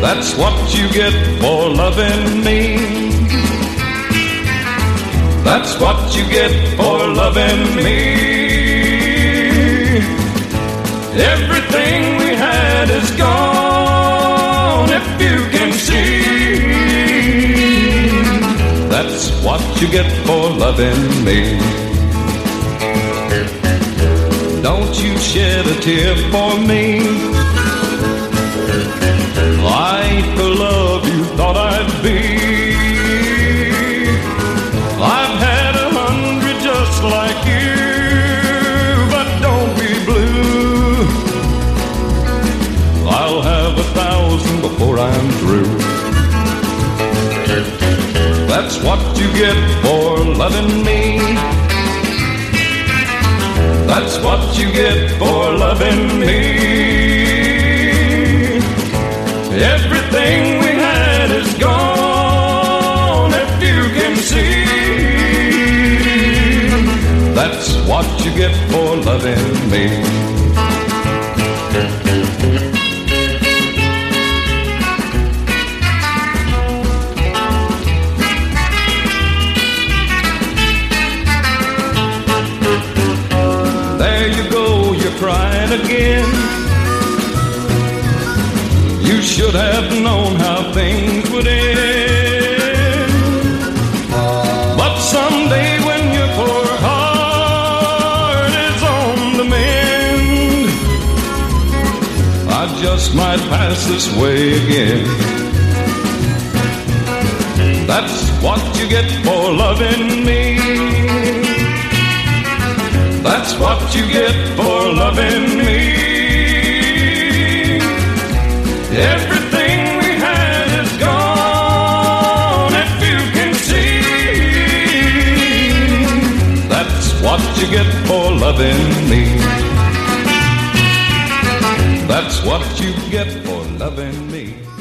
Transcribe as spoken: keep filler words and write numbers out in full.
That's what you get for loving me. That's what you get for loving me. Everything we had is gone, if you can see. That's what you get for loving me. Don't you shed a tear for me. I ain't the love you thought I'd be. I've had a hundred just like you, but don't be blue. I'll have a thousand before I'm through. That's what you get for loving me. That's what you get for loving me. Everything we had is gone, if you can see. That's what you get for loving me. There you go, you're crying again. You should have known how things would end. But someday when your poor heart is on the mend, I just might pass this way again. That's what you get for loving me. That's what you get for loving me. Everything we had is gone, if you can see. That's what you get for loving me. That's what you get for loving me.